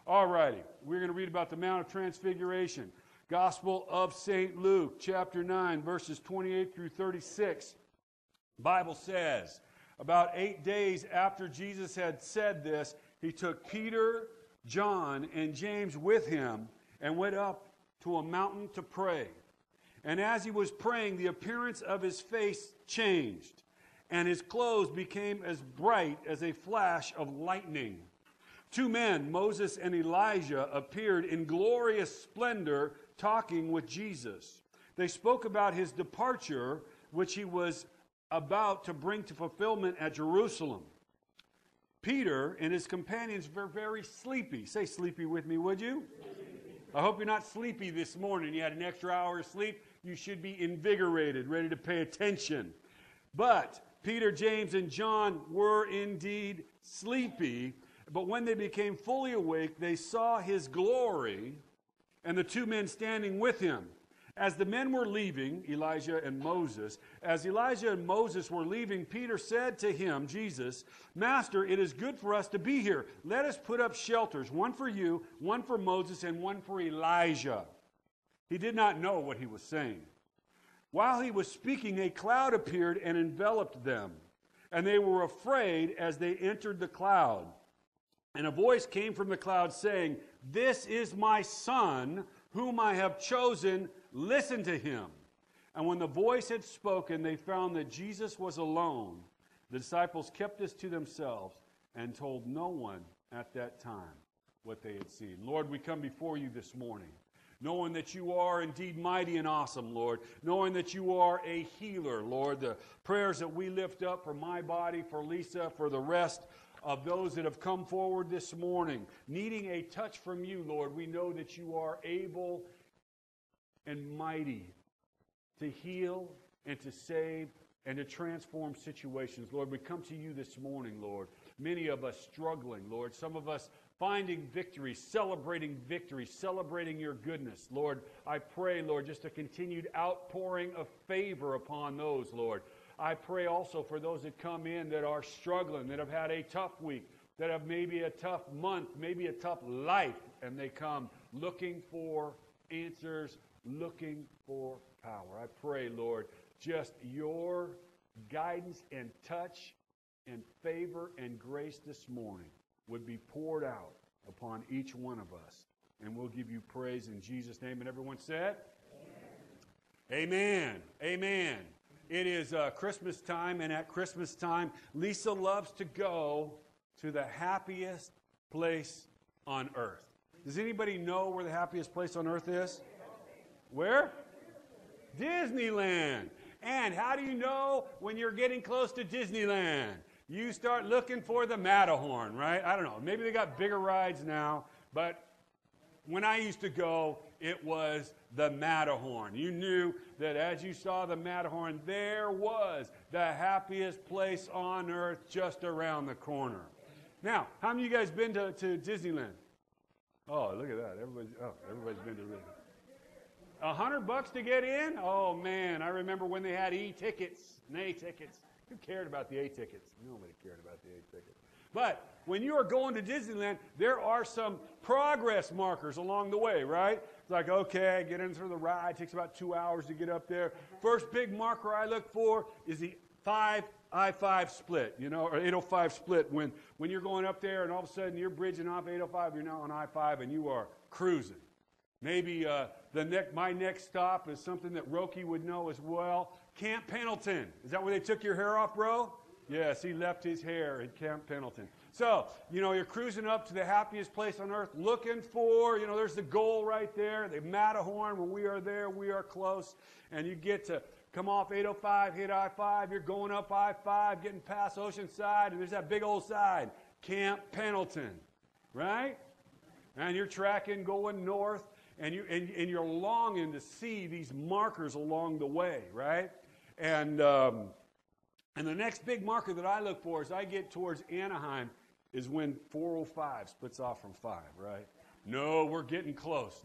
All righty. We're going to read about the Mount of Transfiguration. Gospel of St. Luke, chapter 9, verses 28 through 36. Bible says, about 8 days after Jesus had said this, he took Peter, John, and James with him and went up to a mountain to pray. And as he was praying, the appearance of his face changed, and his clothes became as bright as a flash of lightning. 2 men, Moses and Elijah, appeared in glorious splendor, talking with Jesus. They spoke about his departure, which he was about to bring to fulfillment at Jerusalem. Peter and his companions were very sleepy. Say sleepy with me, would you? I hope you're not sleepy this morning. You had an extra hour of sleep. You should be invigorated, ready to pay attention. But Peter, James, and John were indeed sleepy. But when they became fully awake, they saw his glory and the 2 men standing with him. As the men were leaving, Elijah and Moses, as Elijah and Moses were leaving, Peter said to him, Jesus, Master, it is good for us to be here. Let us put up shelters, one for you, one for Moses, and one for Elijah. He did not know what he was saying. While he was speaking, a cloud appeared and enveloped them, and they were afraid as they entered the cloud. And a voice came from the cloud saying, This is my Son, whom I have chosen. Listen to him. And when the voice had spoken, they found that Jesus was alone. The disciples kept this to themselves and told no one at that time what they had seen. Lord, we come before you this morning, knowing that you are indeed mighty and awesome, Lord, knowing that you are a healer, Lord. The prayers that we lift up for my body, for Lisa, for the rest of those that have come forward this morning, needing a touch from you, Lord, we know that you are able and mighty to heal and to save and to transform situations. Lord, we come to you this morning, Lord. Many of us struggling, Lord. Some of us finding victory, celebrating your goodness. Lord, I pray, Lord, just a continued outpouring of favor upon those, Lord. I pray also for those that come in that are struggling, that have had a tough week, that have maybe a tough month, maybe a tough life, and they come looking for answers, looking for power. I pray, Lord, just your guidance and touch and favor and grace this morning would be poured out upon each one of us. And we'll give you praise in Jesus' name. And everyone said? Amen. Amen. It is Christmas time, and at Christmas time, Lisa loves to go to the happiest place on earth. Does anybody know where the happiest place on earth is? Where? Disneyland. And how do you know when you're getting close to Disneyland? You start looking for the Matterhorn, right? I don't know. Maybe they got bigger rides now, but when I used to go, it was the Matterhorn. You knew that as you saw the Matterhorn, there was the happiest place on earth just around the corner. Now, how many of you guys been to Disneyland? Oh, look at that. Everybody's been to Disneyland. $100 to get in? Oh, man. I remember when they had E-tickets and A-tickets. Who cared about the A-tickets? Nobody cared about the A-tickets. But when you are going to Disneyland, there are some progress markers along the way, right? It's like, okay, I get in through the ride. It takes about 2 hours to get up there. First big marker I look for is the I-5 split, or 805 split. When you're going up there and all of a sudden you're bridging off 805, you're now on I-5 and you are cruising. Maybe my next stop is something that Roki would know as well. Camp Pendleton. Is that where they took your hair off, bro? Yes, he left his hair at Camp Pendleton. So, you're cruising up to the happiest place on earth, looking for, there's the goal right there, the Matterhorn. When we are there, we are close. And you get to come off 805, hit I-5, you're going up I-5, getting past Oceanside, and there's that big old side, Camp Pendleton, right? And you're tracking, going north, and you're longing to see these markers along the way, right? And the next big marker that I look for as I get towards Anaheim is when 405 splits off from 5, right? No, we're getting close.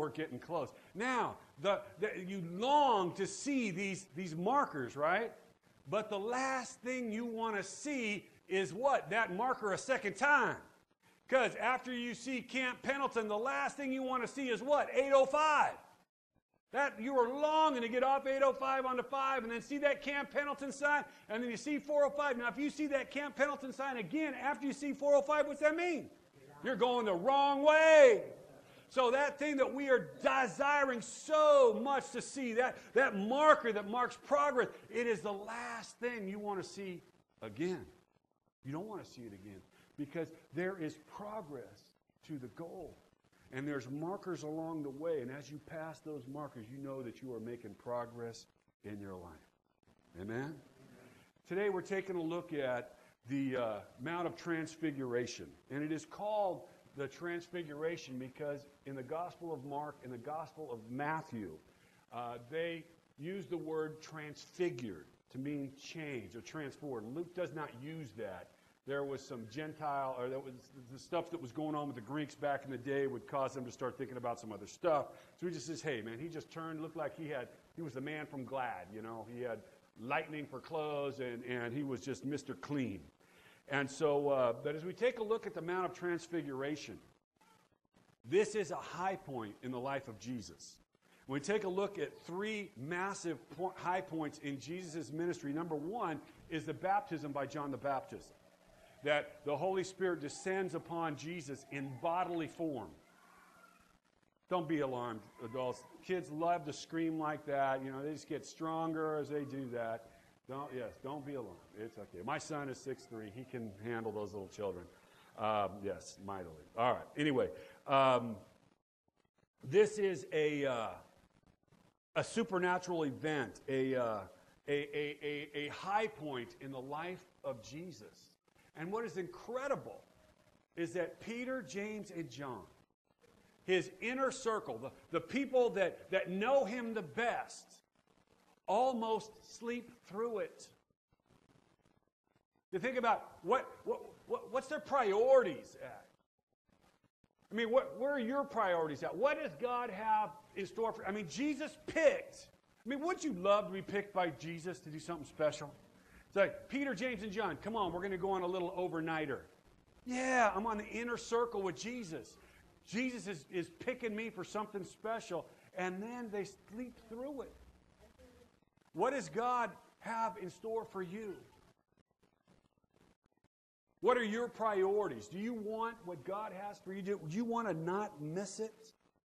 Now, you long to see these markers, right? But the last thing you want to see is what? That marker a second time. Because after you see Camp Pendleton, the last thing you want to see is what? 805. That you are longing to get off 805 onto 5 and then see that Camp Pendleton sign, and then you see 405. Now, if you see that Camp Pendleton sign again after you see 405, what's that mean? You're going the wrong way. So that thing that we are desiring so much to see, that marker that marks progress, it is the last thing you want to see again. You don't want to see it again because there is progress to the goal. And there's markers along the way. And as you pass those markers, you know that you are making progress in your life. Amen? Today we're taking a look at the Mount of Transfiguration. And it is called the Transfiguration because in the Gospel of Mark and the Gospel of Matthew, they use the word transfigured to mean change or transformed. Luke does not use that. There was some Gentile, or that was the stuff that was going on with the Greeks back in the day would cause them to start thinking about some other stuff. So he just says, hey, man, he just turned, looked like he was the man from Glad, you know. He had lightning for clothes, and he was just Mr. Clean. And so, but as we take a look at the Mount of Transfiguration, this is a high point in the life of Jesus. When we take a look at three massive high points in Jesus' ministry, number one is the baptism by John the Baptist. That the Holy Spirit descends upon Jesus in bodily form. Don't be alarmed, adults. Kids love to scream like that. You know, they just get stronger as they do that. Don't be alarmed. It's okay. My son is 6'3". He can handle those little children. Yes, mightily. All right. Anyway, this is a supernatural event, a high point in the life of Jesus. And what is incredible is that Peter, James, and John, his inner circle, the people that know him the best, almost sleep through it. You think about what's their priorities at? I mean, where are your priorities at? What does God have in store for you? I mean, Jesus picked. I mean, wouldn't you love to be picked by Jesus to do something special? It's like, Peter, James, and John, come on, we're going to go on a little overnighter. Yeah, I'm on the inner circle with Jesus. Jesus is picking me for something special, and then they sleep through it. What does God have in store for you? What are your priorities? Do you want what God has for you? Do you want to not miss it?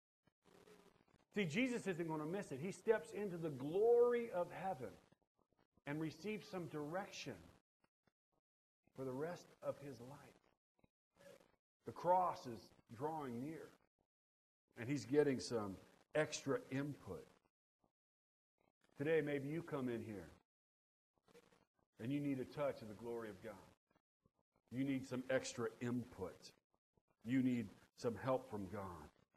See, Jesus isn't going to miss it. He steps into the glory of heaven and receives some direction for the rest of his life. The cross is drawing near, and he's getting some extra input. Today, maybe you come in here, and you need a touch of the glory of God. You need some extra input. You need some help from God.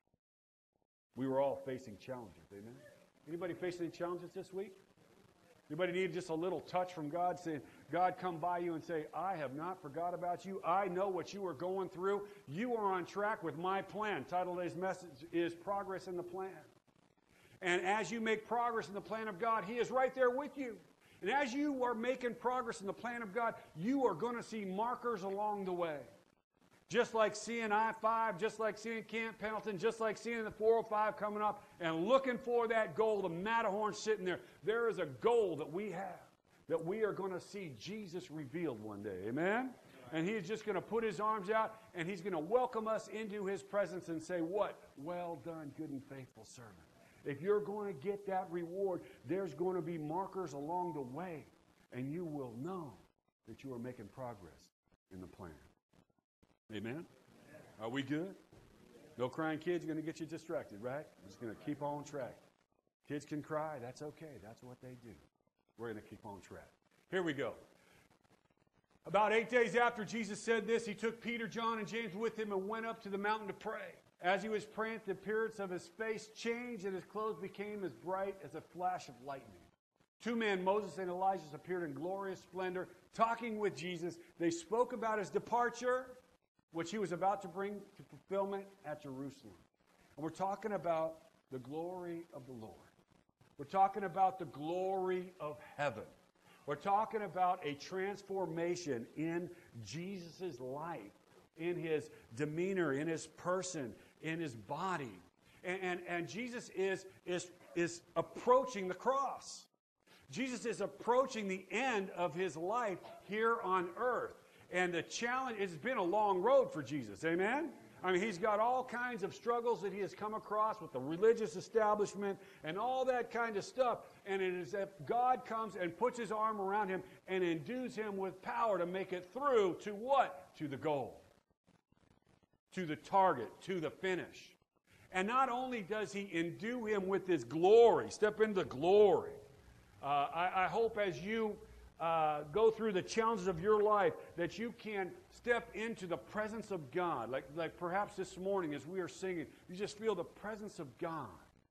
We were all facing challenges, amen? Anybody facing any challenges this week? Anybody need just a little touch from God, saying, God, come by you and say, I have not forgot about you. I know what you are going through. You are on track with my plan. Title of today's message is Progress in the Plan. And as you make progress in the plan of God, he is right there with you. And as you are making progress in the plan of God, you are going to see markers along the way. Just like seeing I-5, just like seeing Camp Pendleton, just like seeing the 405 coming up and looking for that goal, the Matterhorn sitting there. There is a goal that we have, that we are going to see Jesus revealed one day. Amen? And he is just going to put his arms out, and he's going to welcome us into his presence and say, what? Well done, good and faithful servant. If you're going to get that reward, there's going to be markers along the way, and you will know that you are making progress in the plan. Amen? Are we good? No crying kids are going to get you distracted, right? We're just going to keep on track. Kids can cry. That's okay. That's what they do. We're going to keep on track. Here we go. About 8 days after Jesus said this, he took Peter, John, and James with him and went up to the mountain to pray. As he was praying, the appearance of his face changed, and his clothes became as bright as a flash of lightning. Two men, Moses and Elijah, appeared in glorious splendor, talking with Jesus. They spoke about his departure, which he was about to bring to fulfillment at Jerusalem. And we're talking about the glory of the Lord. We're talking about the glory of heaven. We're talking about a transformation in Jesus' life in his demeanor, in his person, in his body. And Jesus is approaching the cross. Jesus is approaching the end of his life here on earth. And the challenge, it's been a long road for Jesus, amen? I mean, he's got all kinds of struggles that he has come across with the religious establishment and all that kind of stuff. And it is that God comes and puts his arm around him and endues him with power to make it through to what? To the goal, to the target, to the finish. And not only does he endue him with his glory, step into glory. I hope as you go through the challenges of your life that you can step into the presence of God. Like perhaps this morning as we are singing, you just feel the presence of God.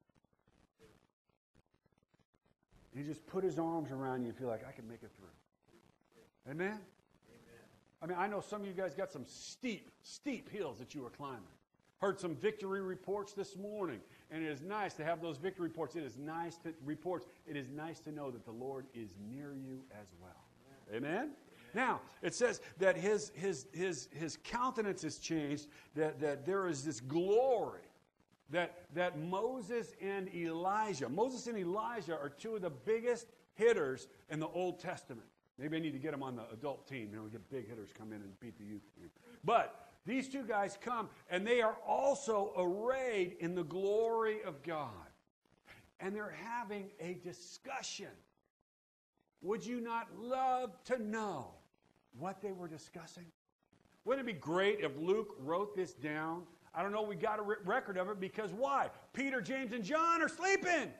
He just put his arms around you and feel like, I can make it through. Amen? I mean, I know some of you guys got some steep hills that you are climbing. Heard some victory reports this morning, and it is nice to have those victory reports. It is nice to know that the Lord is near you as well. Amen? Now, it says that his countenance is changed, that there is this glory, that Moses and Elijah are two of the biggest hitters in the Old Testament. Maybe I need to get them on the adult team. We get big hitters come in and beat the youth team. But these two guys come, and they are also arrayed in the glory of God. And they're having a discussion. Would you not love to know what they were discussing? Wouldn't it be great if Luke wrote this down? I don't know, we got a record of it because why? Peter, James, and John are sleeping.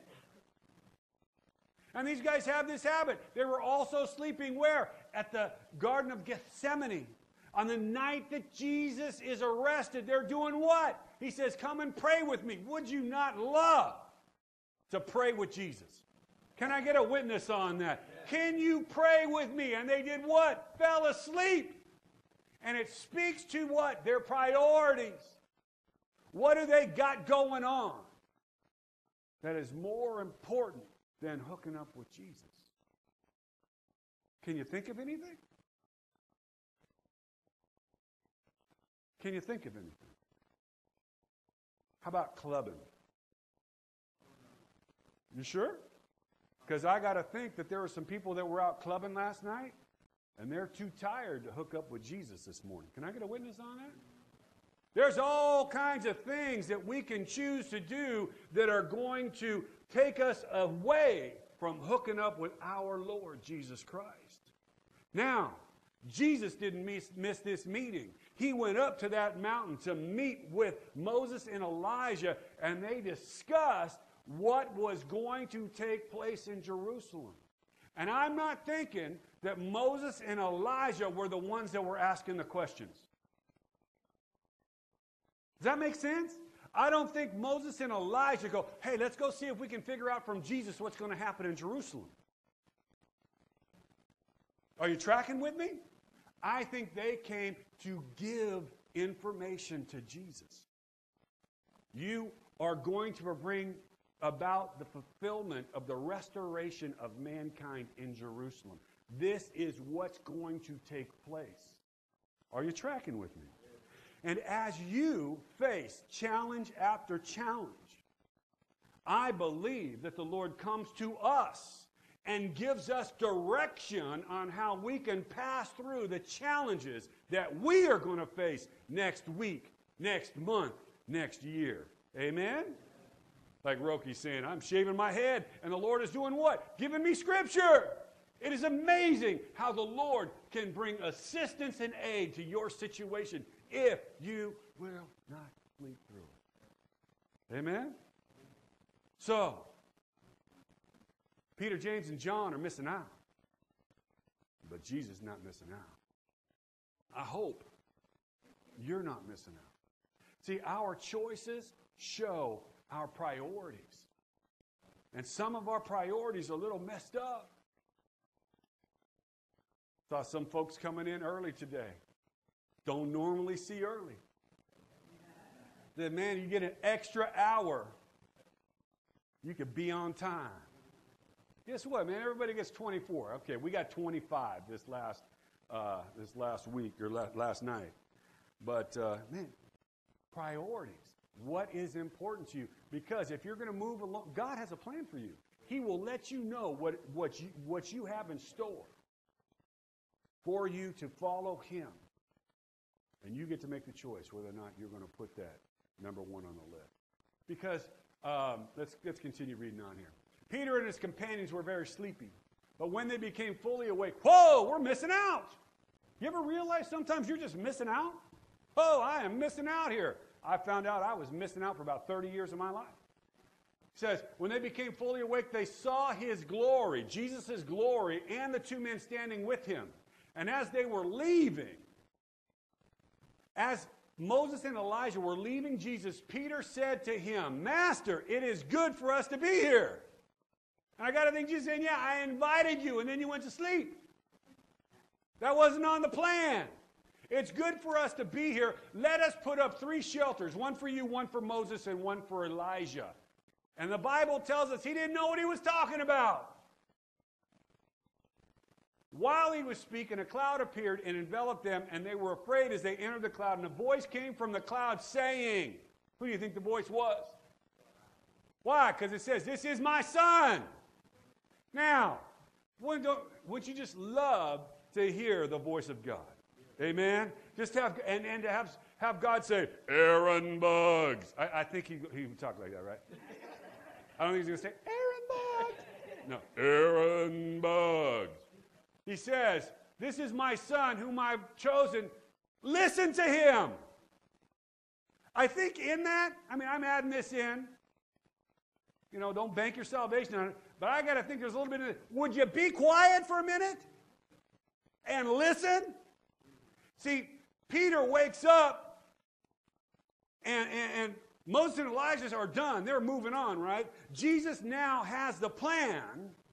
And these guys have this habit. They were also sleeping where? At the Garden of Gethsemane. On the night that Jesus is arrested, they're doing what? He says, come and pray with me. Would you not love to pray with Jesus? Can I get a witness on that? Can you pray with me? And they did what? Fell asleep. And it speaks to what? Their priorities. What do they got going on that is more important than hooking up with Jesus? Can you think of anything? Can you think of anything? How about clubbing? You sure? Because I got to think that there were some people that were out clubbing last night, and they're too tired to hook up with Jesus this morning. Can I get a witness on that? There's all kinds of things that we can choose to do that are going to take us away from hooking up with our Lord Jesus Christ. Now, Jesus didn't miss this meeting. He went up to that mountain to meet with Moses and Elijah, and they discussed what was going to take place in Jerusalem. And I'm not thinking that Moses and Elijah were the ones that were asking the questions. Does that make sense? I don't think Moses and Elijah go, hey, let's go see if we can figure out from Jesus what's going to happen in Jerusalem. Are you tracking with me? I think they came to give information to Jesus. You are going to bring about the fulfillment of the restoration of mankind in Jerusalem. This is what's going to take place. Are you tracking with me? And as you face challenge after challenge, I believe that the Lord comes to us and gives us direction on how we can pass through the challenges that we are going to face next week, next month, next year. Amen? Like Roki's saying, I'm shaving my head, and the Lord is doing what? Giving me scripture. It is amazing how the Lord can bring assistance and aid to your situation if you will not sleep through it. Amen? So, Peter, James, and John are missing out. But Jesus is not missing out. I hope you're not missing out. See, our choices show our priorities. And some of our priorities are a little messed up. Saw some folks coming in early today. Don't normally see early. Then, man, you get an extra hour. You could be on time. Guess what, man? Everybody gets 24. Okay, we got 25 this last week or last night. But, man, priorities. What is important to you? Because if you're going to move along, God has a plan for you. He will let you know what you have in store for you to follow Him. And you get to make the choice whether or not you're going to put that number one on the list. Because, let's continue reading on here. Peter and his companions were very sleepy. But when they became fully awake, whoa, we're missing out. You ever realize sometimes you're just missing out? Oh, I am missing out here. I found out I was missing out for about 30 years of my life. It says, when they became fully awake, they saw His glory, Jesus' glory, and the two men standing with Him. And as they were leaving, as Moses and Elijah were leaving Jesus, Peter said to him, Master, it is good for us to be here. And I got to think Jesus saying, yeah, I invited you, and then you went to sleep. That wasn't on the plan. It's good for us to be here. Let us put up 3 shelters, one for you, one for Moses, and one for Elijah. And the Bible tells us he didn't know what he was talking about. While he was speaking, a cloud appeared and enveloped them, and they were afraid as they entered the cloud. And a voice came from the cloud saying, who do you think the voice was? Why? Because it says, this is my son. Now, wouldn't you just love to hear the voice of God? Amen? Just have, and to have God say, Aaron Bugs. I think he would talk like that, right? I don't think he's going to say, Aaron Bugs. No, Aaron Bugs. He says, this is my son whom I've chosen. Listen to him. I think in that, I'm adding this in. Don't bank your salvation on it. But I got to think there's a little bit of it. Would you be quiet for a minute and listen? See, Peter wakes up, and Moses and Elijah are done. They're moving on, right? Jesus now has the plan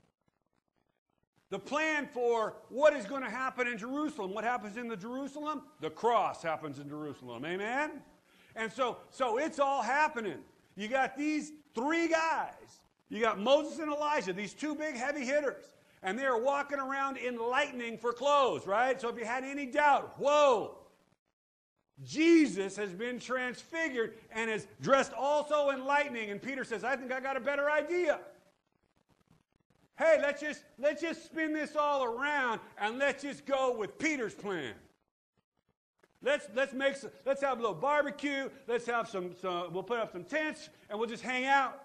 for what is going to happen in Jerusalem. What happens in Jerusalem? The cross happens in Jerusalem. Amen? And so it's all happening. You got these 3 guys. You got Moses and Elijah, these 2 big heavy hitters. And they are walking around in lightning for clothes, right? So if you had any doubt, whoa, Jesus has been transfigured and is dressed also in lightning. And Peter says, I think I got a better idea. Hey, let's just spin this all around and let's just go with Peter's plan. Let's have a little barbecue. Let's have some we'll put up some tents and we'll just hang out.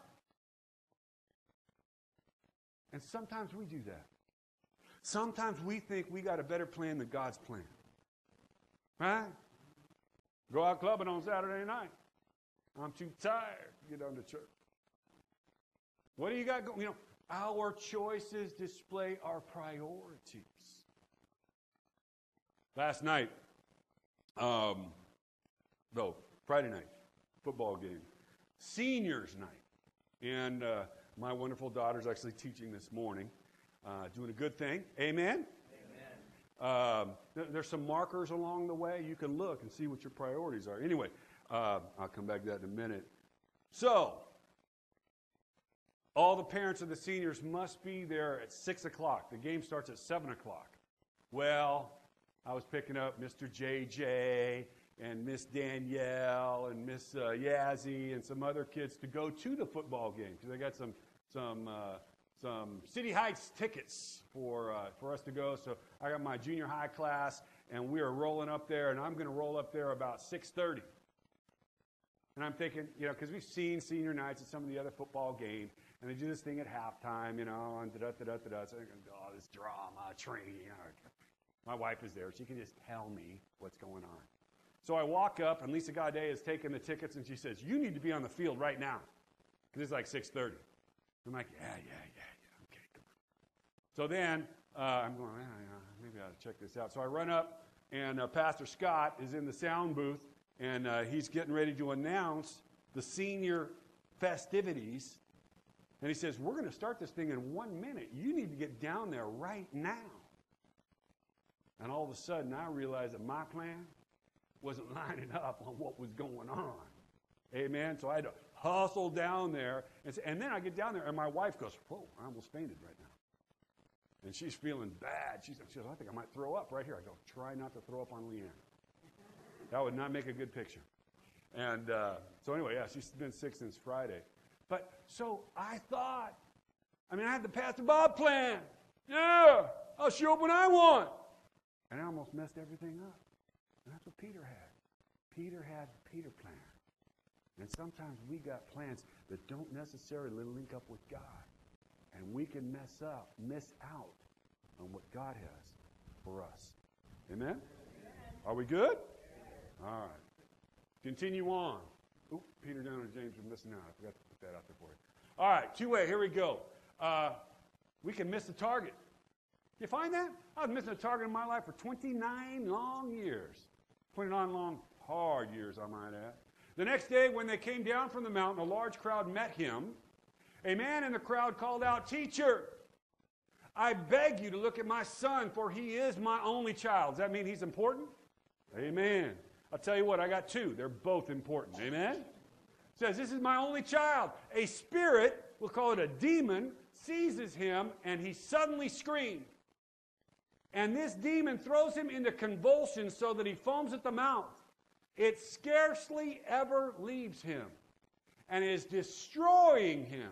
And sometimes we do that. Sometimes we think we got a better plan than God's plan. Right? Go out clubbing on Saturday night. I'm too tired to get on to church. What do you got going? Our choices display our priorities. Last night, Friday night, football game, seniors night. And my wonderful daughter's actually teaching this morning, doing a good thing. Amen? Amen. There's some markers along the way. You can look and see what your priorities are. Anyway, I'll come back to that in a minute. So, all the parents of the seniors must be there at 6 o'clock. The game starts at 7 o'clock. Well, I was picking up Mr. JJ and Miss Danielle and Miss Yazzie and some other kids to go to the football game because they got some City Heights tickets for us to go. So I got my junior high class, and we are rolling up there, and I'm going to roll up there about 6:30. And I'm thinking, because we've seen senior nights at some of the other football games, and they do this thing at halftime, and da-da-da-da-da. So I'm thinking, this drama, training. My wife is there. She can just tell me what's going on. So I walk up, and Lisa Gaudet has taken the tickets, and she says, you need to be on the field right now, because it's like 6:30. I'm like, yeah, okay, come on. So then I'm going, maybe I ought to check this out. So I run up, and Pastor Scott is in the sound booth, and he's getting ready to announce the senior festivities. And he says, we're going to start this thing in 1 minute. You need to get down there right now. And all of a sudden, I realized that my plan wasn't lining up on what was going on. Amen? So I had to hustle down there. And then I get down there, and my wife goes, whoa, I almost fainted right now. And she's feeling bad. She says, I think I might throw up right here. I go, try not to throw up on Leanne. That would not make a good picture. And so anyway, yeah, she's been sick since Friday. But so I thought, I had the Pastor Bob plan. Yeah, I'll show up when I want. And I almost messed everything up. And that's what Peter had. Peter had the Peter plan. And sometimes we got plans that don't necessarily link up with God. And we can miss out on what God has for us. Amen? Are we good? All right. Continue on. Oop, Peter, John, and James are missing out. I forgot to put that out there for you. All right, two-way, here we go. We can miss the target. You find that? I was missing a target in my life for 29 long years. 29 long, hard years, I might add. The next day, when they came down from the mountain, a large crowd met him. A man in the crowd called out, "Teacher, I beg you to look at my son, for he is my only child." Does that mean he's important? Amen. I'll tell you what, I got two. They're both important. Amen? It says, "This is my only child. A spirit," we'll call it a demon, "seizes him, and he suddenly screamed. And this demon throws him into convulsions so that he foams at the mouth. It scarcely ever leaves him and is destroying him."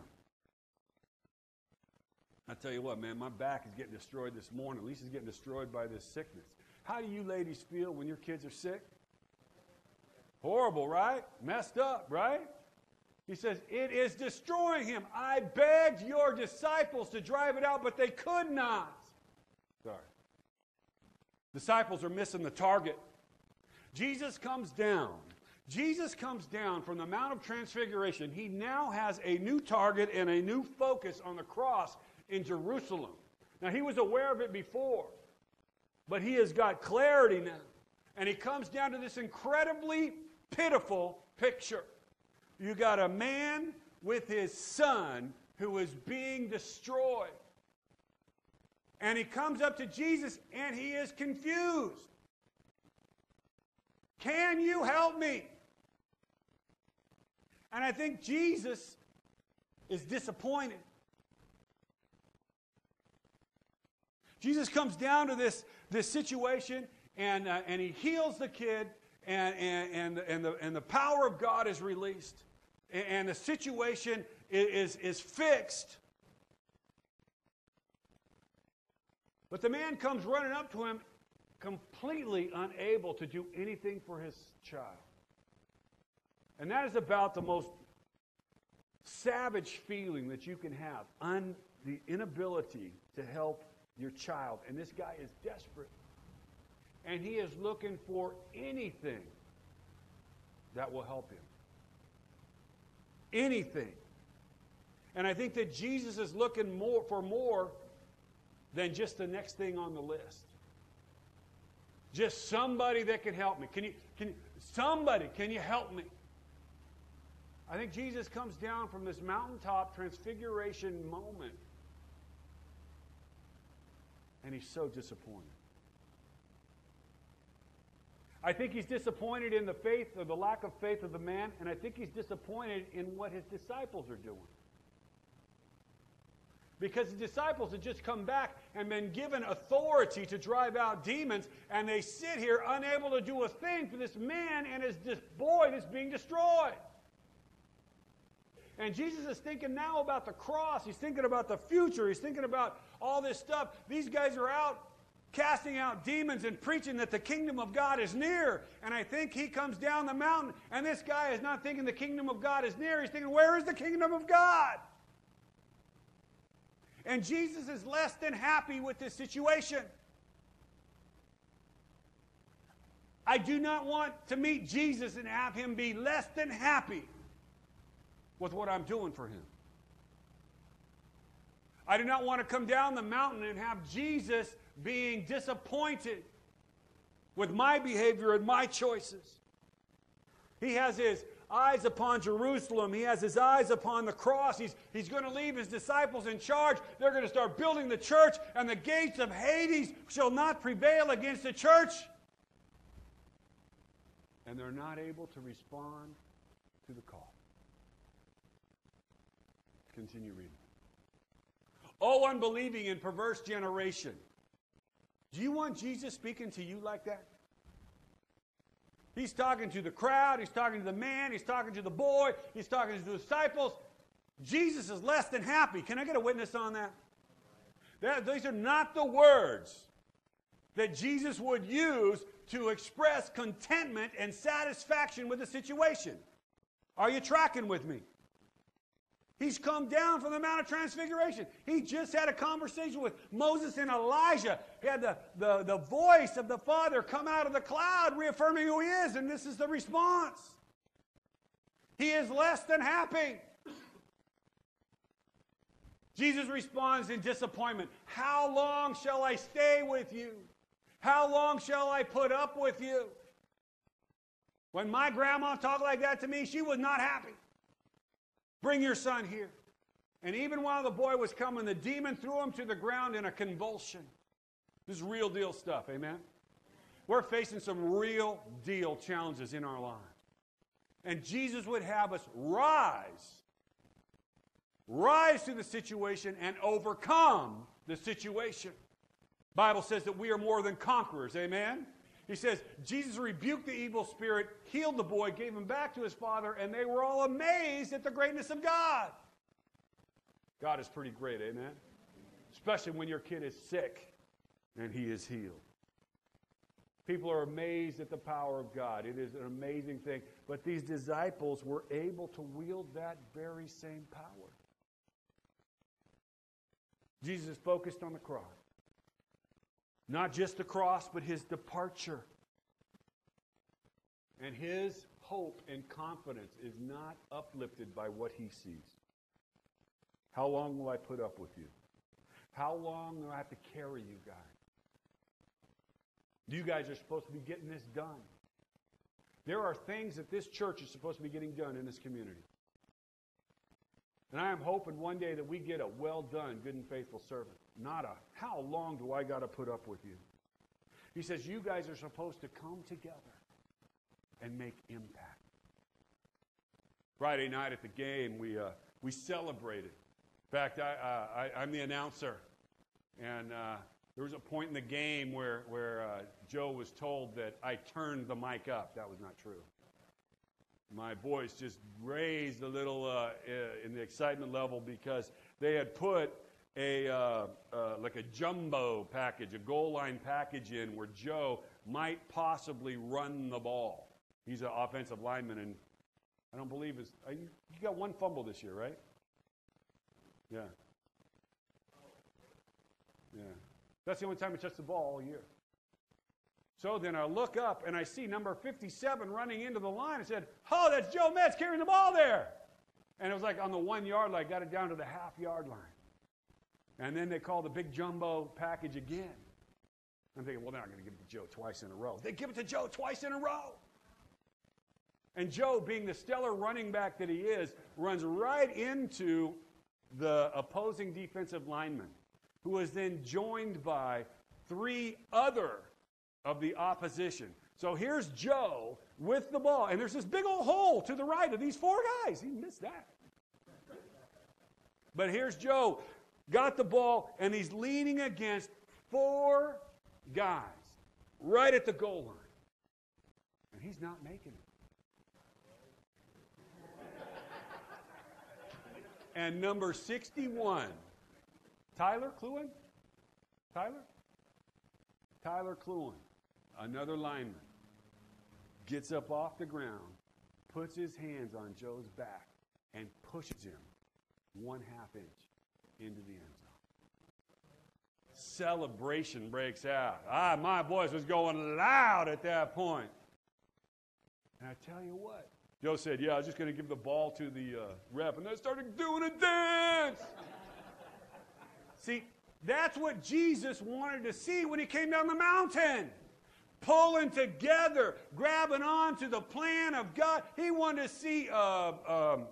I tell you what, man, my back is getting destroyed this morning. Lisa's getting destroyed by this sickness. How do you ladies feel when your kids are sick? Horrible, right? Messed up, right? He says, it is destroying him. I begged your disciples to drive it out, but they could not. Sorry. Disciples are missing the target. Jesus comes down. Jesus comes down from the Mount of Transfiguration. He now has a new target and a new focus on the cross in Jerusalem. Now, he was aware of it before, but he has got clarity now. And he comes down to this incredibly pitiful picture. You got a man with his son who is being destroyed. And he comes up to Jesus and he is confused. Can you help me? And I think Jesus is disappointed. Jesus comes down to this situation and he heals the kid and the power of God is released. And the situation is fixed. But the man comes running up to him, completely unable to do anything for his child. And that is about the most savage feeling that you can have, the inability to help your child. And this guy is desperate. And he is looking for anything that will help him. Anything. And I think that Jesus is looking for more than just the next thing on the list. Just somebody that can help me. Can you help me? I think Jesus comes down from this mountaintop transfiguration moment. And he's so disappointed. I think he's disappointed in the faith or the lack of faith of the man, and I think he's disappointed in what his disciples are doing. Because the disciples had just come back and been given authority to drive out demons, and they sit here unable to do a thing for this man and this boy that's being destroyed. And Jesus is thinking now about the cross. He's thinking about the future. He's thinking about all this stuff. These guys are out casting out demons and preaching that the kingdom of God is near. And I think he comes down the mountain, and this guy is not thinking the kingdom of God is near. He's thinking, where is the kingdom of God? And Jesus is less than happy with this situation. I do not want to meet Jesus and have him be less than happy with what I'm doing for him. I do not want to come down the mountain and have Jesus being disappointed with my behavior and my choices. He has his eyes upon Jerusalem. He has his eyes upon the cross. He's going to leave his disciples in charge. They're going to start building the church, and the gates of Hades shall not prevail against the church. And they're not able to respond to the call. Continue reading. Oh, unbelieving and perverse generation. Do you want Jesus speaking to you like that? He's talking to the crowd. He's talking to the man. He's talking to the boy. He's talking to the disciples. Jesus is less than happy. Can I get a witness on that? These are not the words that Jesus would use to express contentment and satisfaction with the situation. Are you tracking with me? He's come down from the Mount of Transfiguration. He just had a conversation with Moses and Elijah. He had the voice of the Father come out of the cloud reaffirming who he is, and this is the response. He is less than happy. Jesus responds in disappointment. How long shall I stay with you? How long shall I put up with you? When my grandma talked like that to me, she was not happy. Bring your son here. And even while the boy was coming, the demon threw him to the ground in a convulsion. This is real deal stuff, amen? We're facing some real deal challenges in our lives. And Jesus would have us rise to the situation and overcome the situation. The Bible says that we are more than conquerors, amen? He says, Jesus rebuked the evil spirit, healed the boy, gave him back to his father, and they were all amazed at the greatness of God. God is pretty great, amen? Especially when your kid is sick and he is healed. People are amazed at the power of God. It is an amazing thing. But these disciples were able to wield that very same power. Jesus is focused on the cross. Not just the cross, but his departure. And his hope and confidence is not uplifted by what he sees. How long will I put up with you? How long will I have to carry you guys? You guys are supposed to be getting this done. There are things that this church is supposed to be getting done in this community. And I am hoping one day that we get a well done, good and faithful servant. Not a, how long do I got to put up with you? He says, you guys are supposed to come together and make impact. Friday night at the game, we celebrated. In fact, I'm the announcer. And there was a point in the game where Joe was told that I turned the mic up. That was not true. My voice just raised a little in the excitement level because they had put like a jumbo package, a goal line package in where Joe might possibly run the ball. He's an offensive lineman, and I don't believe you got one fumble this year, right? Yeah. Yeah. That's the only time he touched the ball all year. So then I look up and I see number 57 running into the line. I said, oh, that's Joe Metz carrying the ball there. And it was like on the 1 yard line, got it down to the half-yard line. And then they called the big jumbo package again. I'm thinking, well, they're not going to give it to Joe twice in a row. They give it to Joe twice in a row. And Joe, being the stellar running back that he is, runs right into the opposing defensive lineman, who was then joined by 3 other of the opposition. So here's Joe with the ball, and there's this big old hole to the right of these 4 guys. He missed that. But here's Joe, got the ball, and he's leaning against 4 guys right at the goal line. And he's not making it. And number 61, Tyler Cluin? Tyler Cluin, another lineman, gets up off the ground, puts his hands on Joe's back, and pushes him 1/2 inch into the end zone. Celebration breaks out. My voice was going loud at that point. And I tell you what, Joe said, yeah, I was just going to give the ball to the ref, and I started doing a dance. See, that's what Jesus wanted to see when he came down the mountain. Pulling together, grabbing on to the plan of God. He wanted to see, I'm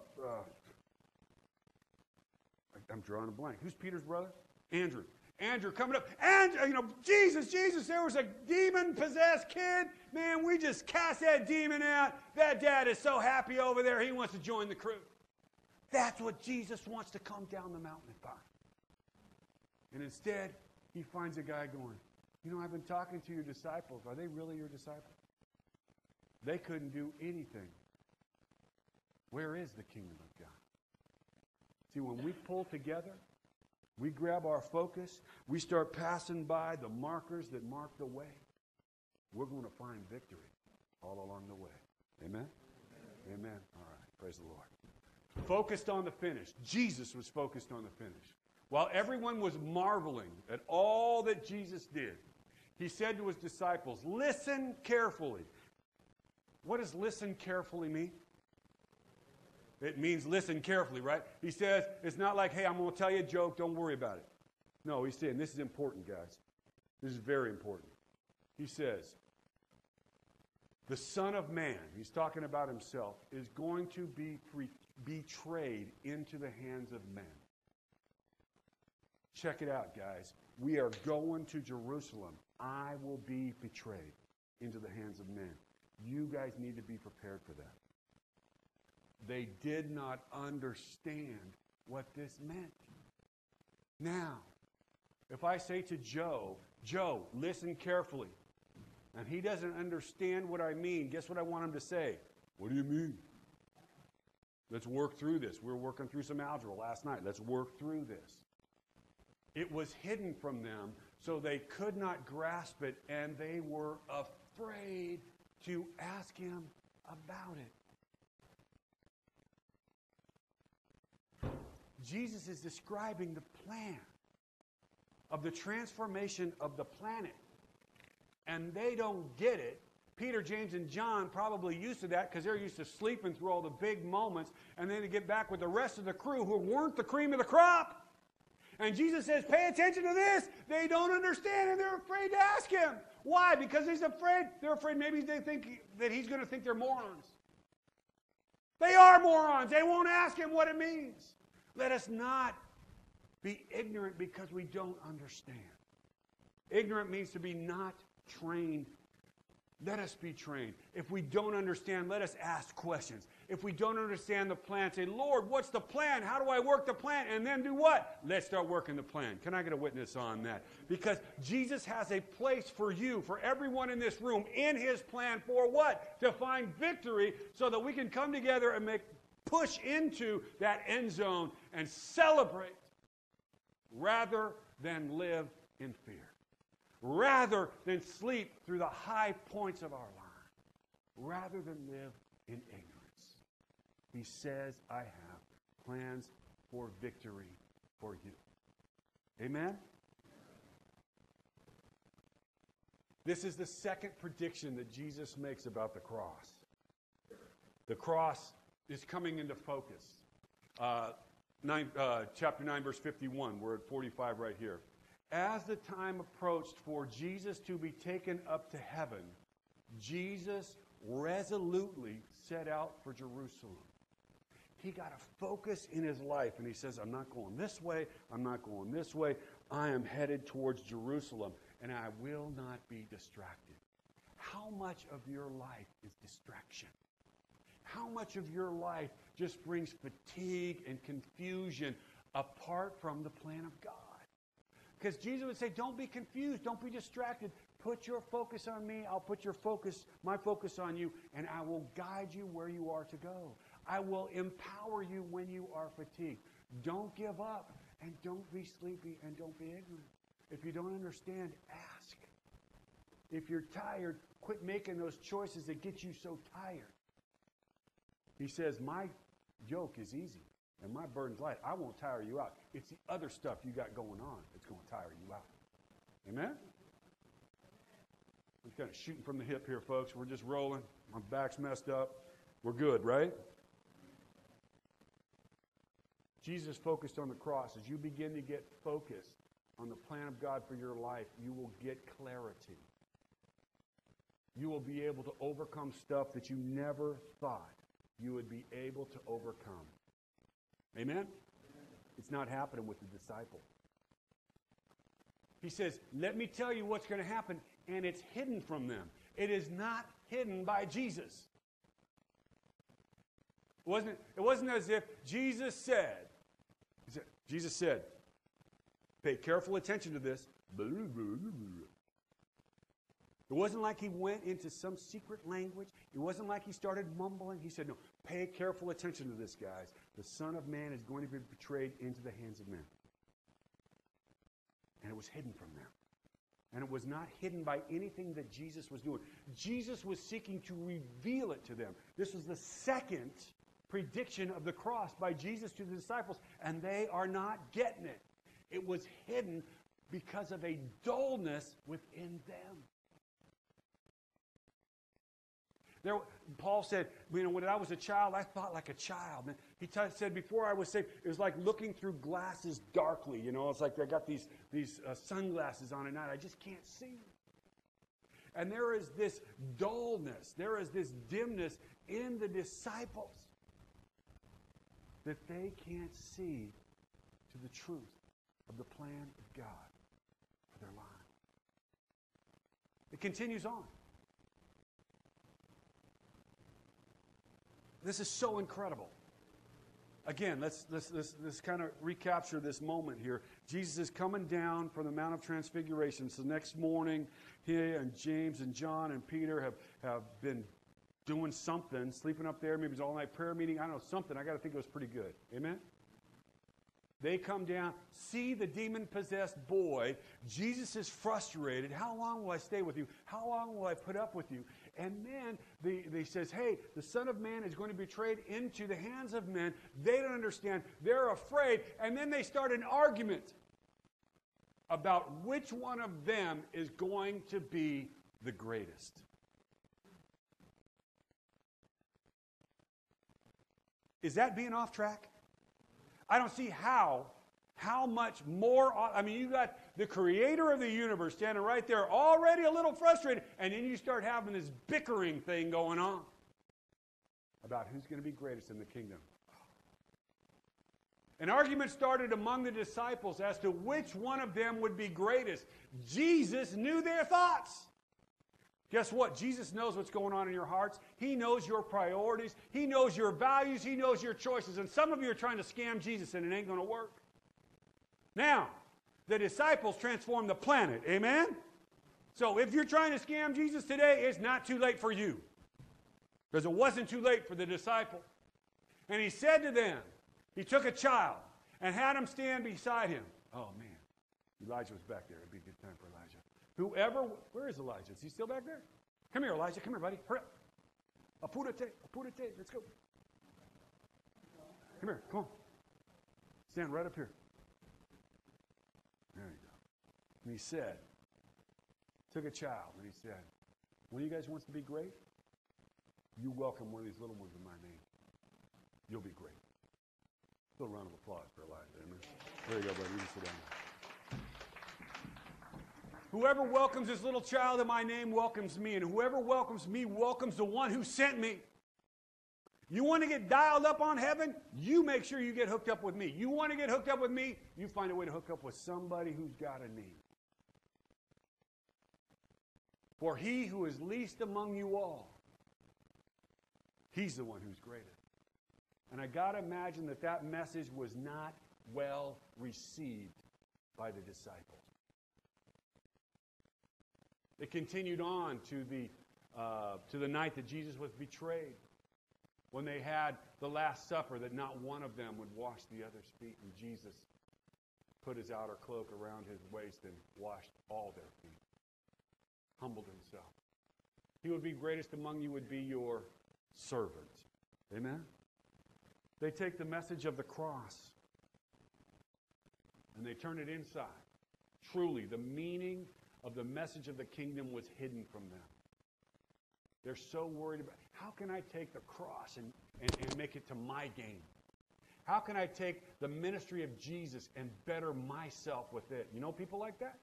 drawing a blank. Who's Peter's brother? Andrew. Andrew coming up. And, Jesus, there was a demon-possessed kid. Man, we just cast that demon out. That dad is so happy over there, he wants to join the crew. That's what Jesus wants to come down the mountain and find. And instead, he finds a guy going, I've been talking to your disciples. Are they really your disciples? They couldn't do anything. Where is the kingdom of God? See, when we pull together, we grab our focus, we start passing by the markers that mark the way, we're going to find victory all along the way. Amen? Amen. All right. Praise the Lord. Focused on the finish. Jesus was focused on the finish. While everyone was marveling at all that Jesus did, he said to his disciples, listen carefully. What does listen carefully mean? It means listen carefully, right? He says, it's not like, hey, I'm going to tell you a joke, don't worry about it. No, he's saying, this is important, guys. This is very important. He says, the Son of Man, he's talking about himself, is going to be betrayed into the hands of men. Check it out, guys. We are going to Jerusalem. I will be betrayed into the hands of men. You guys need to be prepared for that. They did not understand what this meant. Now, if I say to Joe, Joe, listen carefully, and he doesn't understand what I mean, guess what I want him to say? What do you mean? Let's work through this. We were working through some algebra last night. Let's work through this. It was hidden from them, so they could not grasp it, and they were afraid to ask him about it. Jesus is describing the plan of the transformation of the planet. And they don't get it. Peter, James, and John probably used to that because they're used to sleeping through all the big moments and then to get back with the rest of the crew who weren't the cream of the crop. And Jesus says, pay attention to this. They don't understand and they're afraid to ask him. Why? Because he's afraid. They're afraid maybe they think that he's going to think they're morons. They are morons. They won't ask him what it means. Let us not be ignorant because we don't understand. Ignorant means to be not trained. Let us be trained. If we don't understand, let us ask questions. If we don't understand the plan, say, Lord, what's the plan? How do I work the plan? And then do what? Let's start working the plan. Can I get a witness on that? Because Jesus has a place for you, for everyone in this room, in his plan for what? To find victory so that we can come together and push into that end zone and celebrate rather than live in fear. Rather than sleep through the high points of our life. Rather than live in ignorance. He says, I have plans for victory for you. Amen? This is the second prediction that Jesus makes about the cross. The cross is coming into focus. Chapter 9, verse 51. We're at 45 right here. As the time approached for Jesus to be taken up to heaven, Jesus resolutely set out for Jerusalem. He got a focus in his life, and he says, I'm not going this way, I'm not going this way. I am headed towards Jerusalem, and I will not be distracted. How much of your life is distraction? How much of your life just brings fatigue and confusion apart from the plan of God? Because Jesus would say, don't be confused, don't be distracted. Put your focus on me, I'll put my focus on you, and I will guide you where you are to go. I will empower you when you are fatigued. Don't give up, and don't be sleepy, and don't be ignorant. If you don't understand, ask. If you're tired, quit making those choices that get you so tired. He says, my yoke is easy. And my burden's light. I won't tire you out. It's the other stuff you got going on that's going to tire you out. Amen? I'm kind of shooting from the hip here, folks. We're just rolling. My back's messed up. We're good, right? Jesus focused on the cross. As you begin to get focused on the plan of God for your life, you will get clarity. You will be able to overcome stuff that you never thought you would be able to overcome. Amen? It's not happening with the disciple. He says, let me tell you what's going to happen, and it's hidden from them. It is not hidden by Jesus. It wasn't as if Jesus said, pay careful attention to this. It wasn't like he went into some secret language. It wasn't like he started mumbling. He said, no, pay careful attention to this, guys. The Son of Man is going to be betrayed into the hands of men. And it was hidden from them. And it was not hidden by anything that Jesus was doing. Jesus was seeking to reveal it to them. This was the second prediction of the cross by Jesus to the disciples, and they are not getting it. It was hidden because of a dullness within them. Paul said, when I was a child, I thought like a child. He said, before I was saved, it was like looking through glasses darkly. It's like I got these sunglasses on at night. I just can't see. And there is this dullness, there is this dimness in the disciples that they can't see to the truth of the plan of God for their lives. It continues on. This is so incredible. Again, let's kind of recapture this moment here. Jesus is coming down from the Mount of Transfiguration. So next morning, he and James and John and Peter have been doing something, sleeping up there. Maybe it's all-night prayer meeting. I don't know, something. I got to think it was pretty good. Amen? They come down, see the demon-possessed boy. Jesus is frustrated. How long will I stay with you? How long will I put up with you? And then they says, hey, the Son of Man is going to be betrayed into the hands of men. They don't understand. They're afraid. And then they start an argument about which one of them is going to be the greatest. Is that being off track? I don't see how much more. You got the creator of the universe standing right there, already a little frustrated, and then you start having this bickering thing going on about who's going to be greatest in the kingdom. An argument started among the disciples as to which one of them would be greatest. Jesus knew their thoughts. Guess what? Jesus knows what's going on in your hearts. He knows your priorities. He knows your values. He knows your choices. And some of you are trying to scam Jesus, and it ain't going to work. Now, the disciples transformed the planet. Amen? So if you're trying to scam Jesus today, it's not too late for you. Because it wasn't too late for the disciple. And he said to them, he took a child and had him stand beside him. Oh, man. Elijah was back there. It'd be a good time for Elijah. Where is Elijah? Is he still back there? Come here, Elijah. Come here, buddy. Hurry up. Apurate. Let's go. Come here. Come on. Stand right up here. There you go. And he said, took a child, and he said, one of you guys wants to be great? You welcome one of these little ones in my name. You'll be great. A little round of applause for Elijah. Amen. There you go, buddy. You can sit down. Whoever welcomes this little child in my name welcomes me, and whoever welcomes me welcomes the one who sent me. You want to get dialed up on heaven? You make sure you get hooked up with me. You want to get hooked up with me? You find a way to hook up with somebody who's got a need. For he who is least among you all, he's the one who's greatest. And I got to imagine that message was not well received by the disciples. It continued on to the night that Jesus was betrayed, when they had the Last Supper, that not one of them would wash the other's feet, and Jesus put his outer cloak around his waist and washed all their feet, humbled himself. He would be greatest among you, would be your servant. Amen? They take the message of the cross and they turn it inside. Truly, the meaning of the message of the kingdom was hidden from them. They're so worried about, how can I take the cross and make it to my gain? How can I take the ministry of Jesus and better myself with it? You know people like that?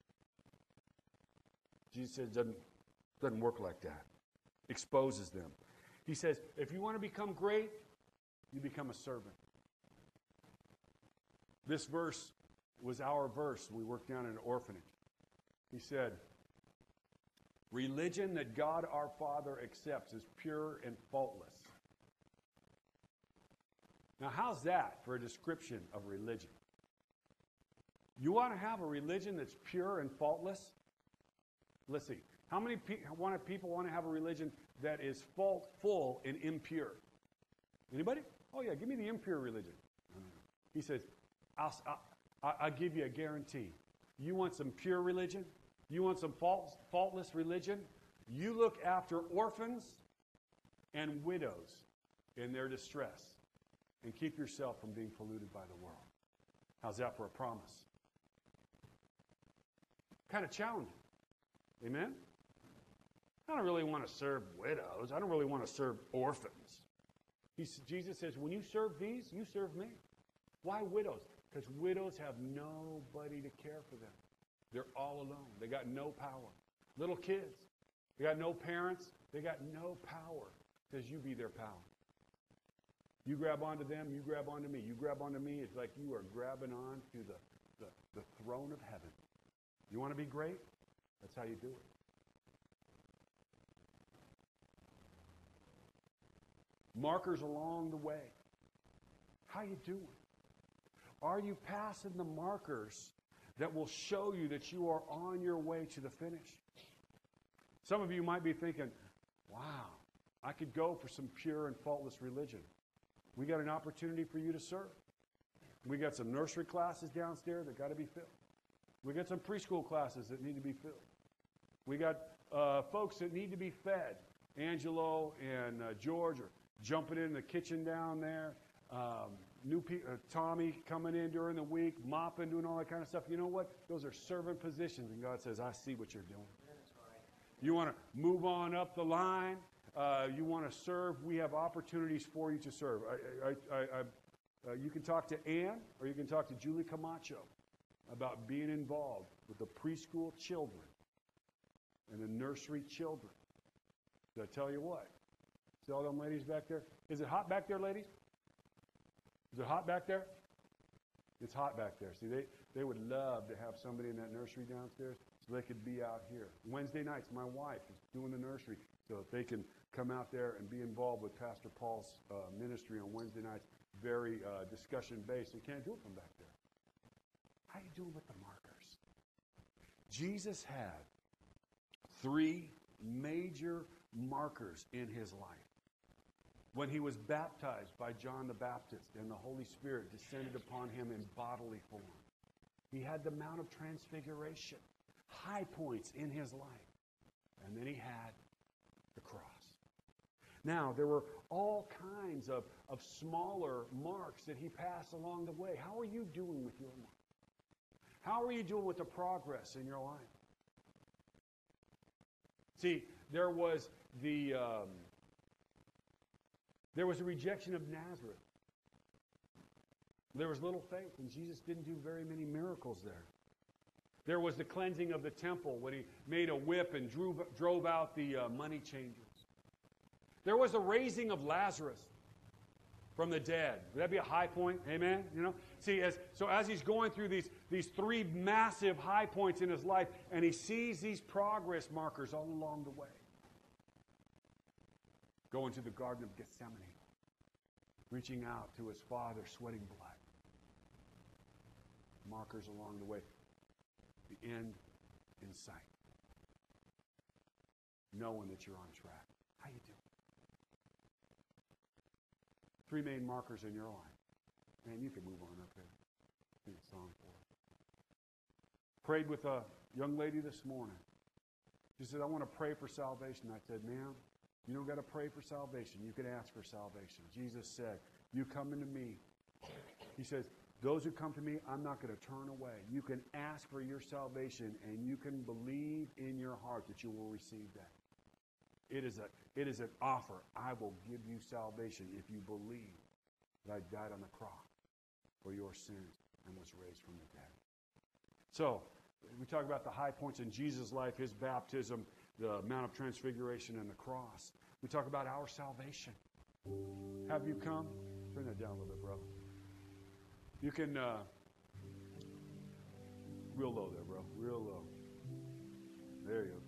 Jesus says it doesn't work like that. Exposes them. He says, if you want to become great, you become a servant. This verse was our verse. We worked down in an orphanage. He said, religion that God our Father accepts is pure and faultless. Now, how's that for a description of religion? You want to have a religion that's pure and faultless? Let's see. How many people want to have a religion that is full and impure? Anybody? Oh, yeah, give me the impure religion. He says, I'll give you a guarantee. You want some pure religion? You want some faultless religion? You look after orphans and widows in their distress and keep yourself from being polluted by the world. How's that for a promise? Kind of challenging. Amen? I don't really want to serve widows. I don't really want to serve orphans. Jesus says, when you serve these, you serve me. Why widows? Because widows have nobody to care for them. They're all alone. They got no power. Little kids, they got no parents. They got no power. Says you be their power. You grab onto them, you grab onto me. You grab onto me, it's like you are grabbing on to the throne of heaven. You want to be great? That's how you do it. Markers along the way. How you doing? Are you passing the markers that will show you that you are on your way to the finish? Some of you might be thinking, wow, I could go for some pure and faultless religion. We got an opportunity for you to serve. We got some nursery classes downstairs that got to be filled. We got some preschool classes that need to be filled. We got folks that need to be fed. Angelo and George are jumping in the kitchen down there. Tommy coming in during the week, mopping, doing all that kind of stuff. You know what? Those are servant positions, and God says, I see what you're doing. You want to move on up the line. You want to serve. We have opportunities for you to serve. You can talk to Ann, or you can talk to Julie Camacho about being involved with the preschool children and the nursery children. So I tell you what, see all them ladies back there? Is it hot back there, ladies? Is it hot back there? It's hot back there. See, they would love to have somebody in that nursery downstairs so they could be out here. Wednesday nights, my wife is doing the nursery so that they can come out there and be involved with Pastor Paul's ministry on Wednesday nights. Very discussion-based. You can't do it from back there. How you doing with the markers? Jesus had 3 major markers in his life. When he was baptized by John the Baptist and the Holy Spirit descended upon him in bodily form, he had the Mount of Transfiguration, high points in his life. And then he had the cross. Now, there were all kinds of smaller marks that he passed along the way. How are you doing with your mark? How are you doing with the progress in your life? See, there was a rejection of Nazareth. There was little faith, and Jesus didn't do very many miracles there. There was the cleansing of the temple when he made a whip and drove out the money changers. There was the raising of Lazarus from the dead. Would that be a high point? Amen? You know? See, as he's going through these 3 massive high points in his life, and he sees these progress markers all along the way. Going to the Garden of Gethsemane, reaching out to his Father, sweating blood. Markers along the way. The end in sight. Knowing that you're on track. How you doing? 3 main markers in your life. Man, you can move on up there. Sing a song for us. Prayed with a young lady this morning. She said, I want to pray for salvation. I said, ma'am, you don't got to pray for salvation. You can ask for salvation. Jesus said, you come into me. He says, those who come to me, I'm not going to turn away. You can ask for your salvation, and you can believe in your heart that you will receive that. It is an offer. I will give you salvation if you believe that I died on the cross for your sins and was raised from the dead. So, we talk about the high points in Jesus' life, his baptism, the Mount of Transfiguration, and the cross. We talk about our salvation. Have you come? Turn that down a little bit, bro. You can, real low there, bro. Real low. There you go.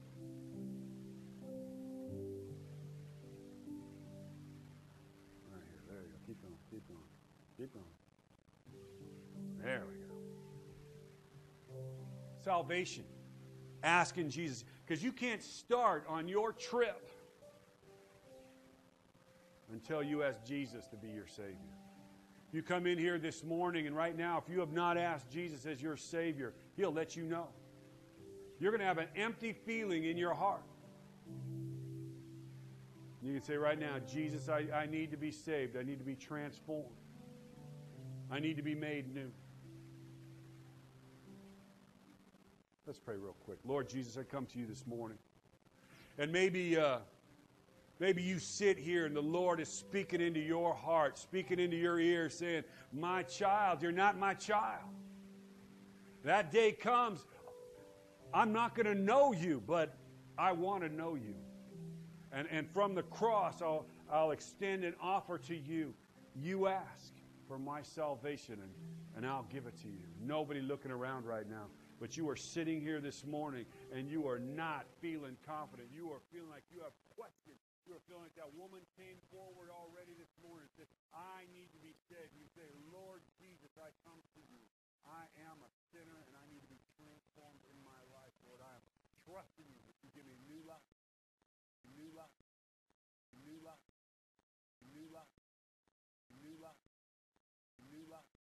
Right here. There you go. Keep going. Keep going. Keep going. There we go. Salvation. asking Jesus. Because you can't start on your trip until you ask Jesus to be your Savior. You come in here this morning, and right now, if you have not asked Jesus as your Savior, He'll let you know. You're going to have an empty feeling in your heart. You can say right now, Jesus, I need to be saved. I need to be transformed. I need to be made new. Let's pray real quick. Lord Jesus, I come to you this morning. And maybe you sit here and the Lord is speaking into your heart, speaking into your ear, saying, my child, you're not my child. That day comes, I'm not going to know you, but I want to know you. And from the cross, I'll extend an offer to you. You ask for my salvation, and I'll give it to you. Nobody looking around right now. But you are sitting here this morning, and you are not feeling confident. You are feeling like you have questions. You are feeling like that woman came forward already this morning and said, I need to be saved. You say,